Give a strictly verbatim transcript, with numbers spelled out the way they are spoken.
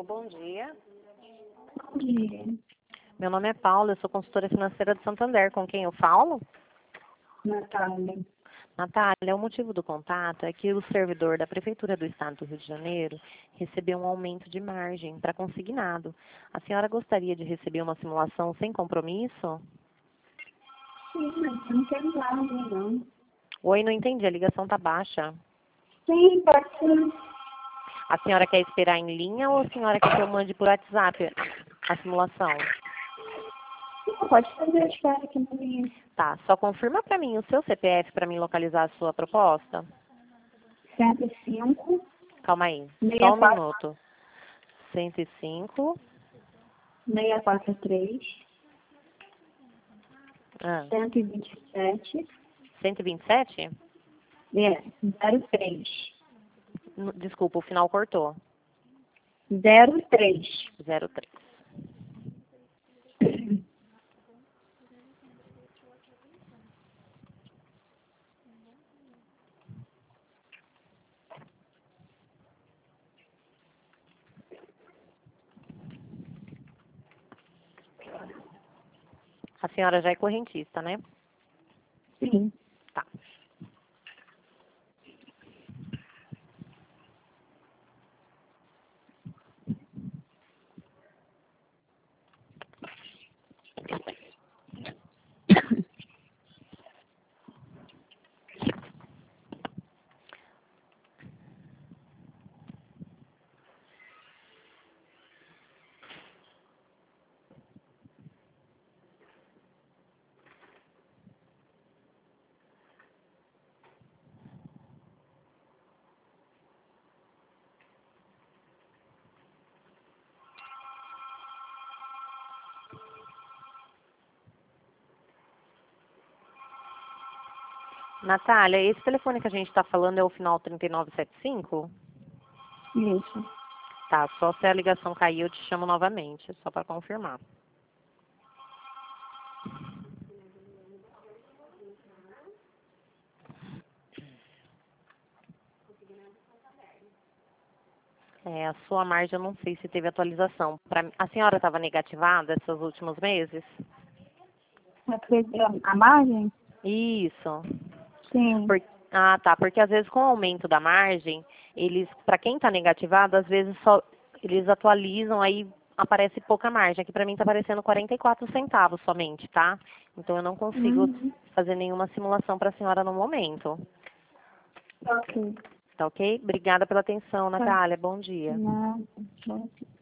bom dia. Bom dia. Meu nome é Paula, eu sou consultora financeira de Santander. Com quem eu falo? Natália. Natália, o motivo do contato é que o servidor da Prefeitura do Estado do Rio de Janeiro recebeu um aumento de margem para consignado. A senhora gostaria de receber uma simulação sem compromisso? Sim, mas eu não quero nada, não. Oi, não entendi, a ligação está baixa. Sim, pode ser. A senhora quer esperar em linha ou a senhora quer que eu mande por WhatsApp a simulação? Não, pode fazer a espera aqui na minha. Tá, só confirma para mim o seu C P F para mim localizar a sua proposta. cento e cinco, Calma aí, só seiscentos um e quatro, minuto. cento e cinco. seiscentos e quarenta e três, Ah, cento e vinte e sete, cento e vinte e sete? é, zero três. N- Desculpa, o final cortou. zero três. zero três. A senhora já é correntista, né? Sim. Tá. Natália, esse telefone que a gente está falando é o final trinta e nove setenta e cinco? Isso. Tá, só se a ligação cair eu te chamo novamente, só para confirmar. É, a sua margem eu não sei se teve atualização. Pra, a senhora estava negativada esses últimos meses? Acredito. A margem? Isso. Sim. Por- ah, tá. Porque às vezes com o aumento da margem, eles, para quem está negativado, às vezes só eles atualizam, aí aparece pouca margem. Aqui para mim está aparecendo quarenta e quatro centavos somente, tá? Então eu não consigo Uhum. fazer nenhuma simulação para a senhora no momento. Ok. Tá ok? Obrigada pela atenção, Tá. Natália. Bom dia. Nada. Bom dia.